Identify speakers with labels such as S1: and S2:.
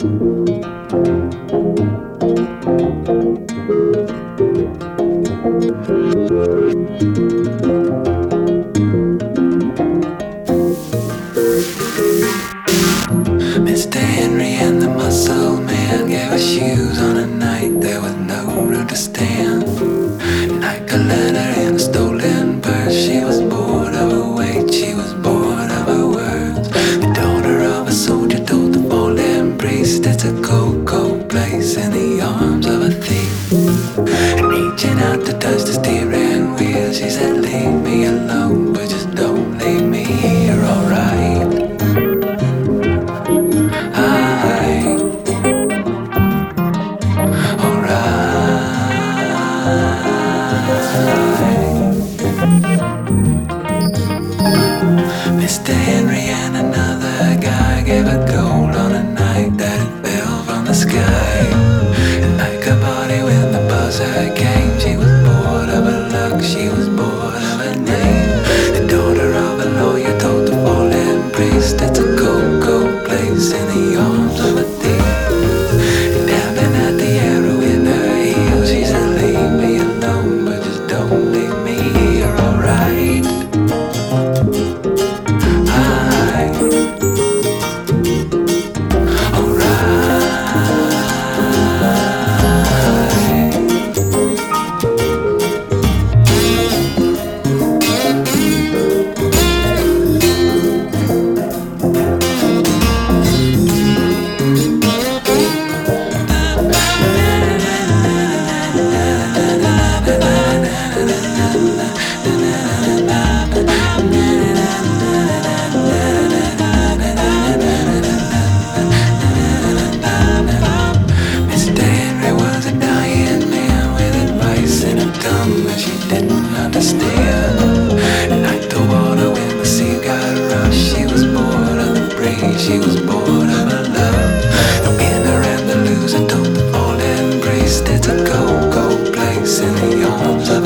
S1: Mr. Henry and the muscle man gave us shoes on a night there was no room to stand. Like a letter in a stolen purse, she was bored of her weight, she was bored of her words. The daughter of a soldier told the fallen priest it's a cold, cold place in the arms of a thief. And reaching out to touch the steering wheel, she said, leave me alone, but just don't leave me here, alright? Mr. Henry and another guy gave a gold on a night that it fell from the sky. And like a body when the buzzer came, she was bored of her luck, she was bored of her name. The daughter of a lawyer told the fallen priest it's a cold, cold place in the arms of a thief. And dabbing at the arrow in her heel, she said, leave me alone, but just don't leave me here, alright? She didn't understand. Like the water when the sea got rough, she was bored of the breeze, she was bored of her love. The winner and the loser told the fallen priest it's a cold, cold place in the arms of